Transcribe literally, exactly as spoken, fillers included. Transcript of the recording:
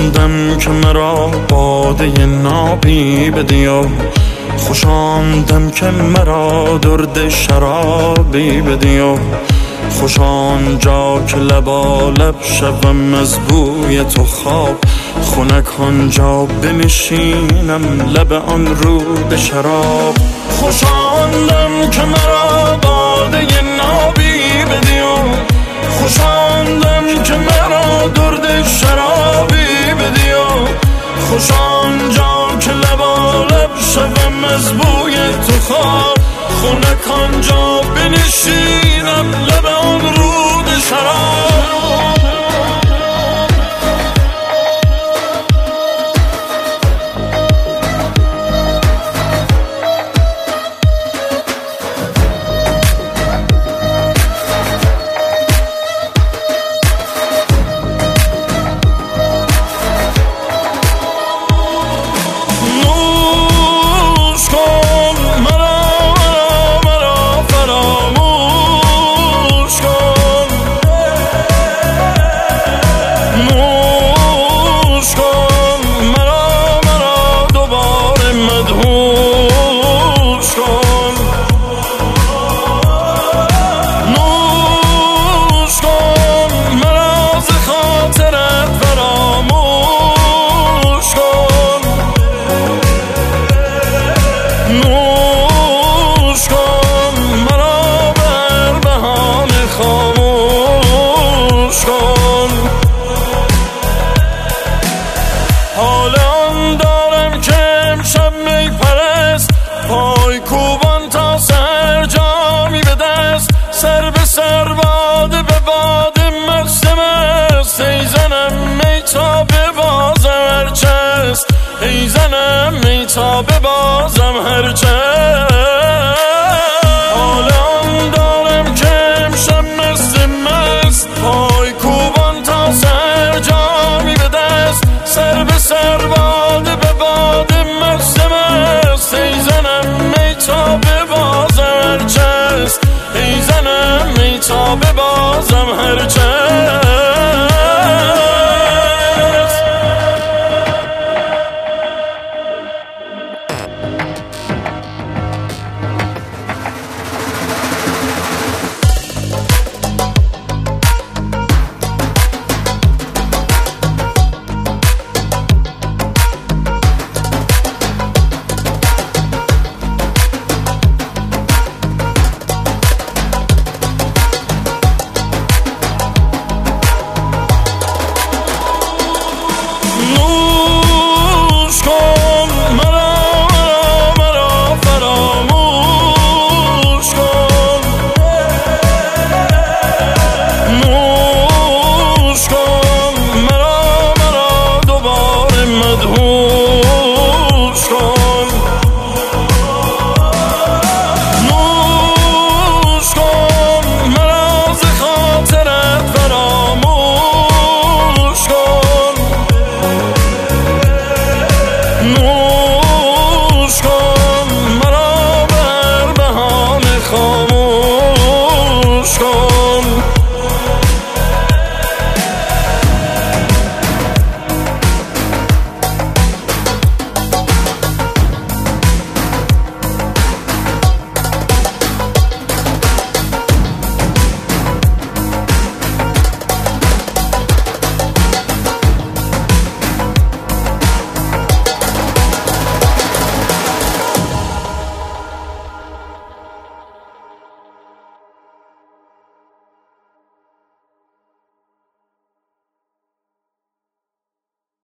آندم که مرا باده نابی بدی و خوش آندم که مرا درد شرابی بدی و خوش آنجا که لبالب شوم از بوی تو خواب، خنک آنجا بنشینم لب آن رود شراب. خوش آندم که مرا باده نابی بدی و خوش آندم که مرا درد شرابی بدی و خوش آنجا که لبالب شوم از بوی تو خواب، خنک آنجا بنشینم لب آن رود شراب. حال آن دارم که امشب می پرست، پای کوبان تا سر جامی به دست، سر به سر باده به باده مست مست. ای زنم می تا به بازم هرچست، ای زنم می تا به بازم هرچست. حال آن دارم که امشب مست مست، پای کوبان تا سر جامی به دست، سر به سر باده به باده مست مست. ای زنم می تا به بازم هرچست، ای زنم می تا به بازم هرچست. No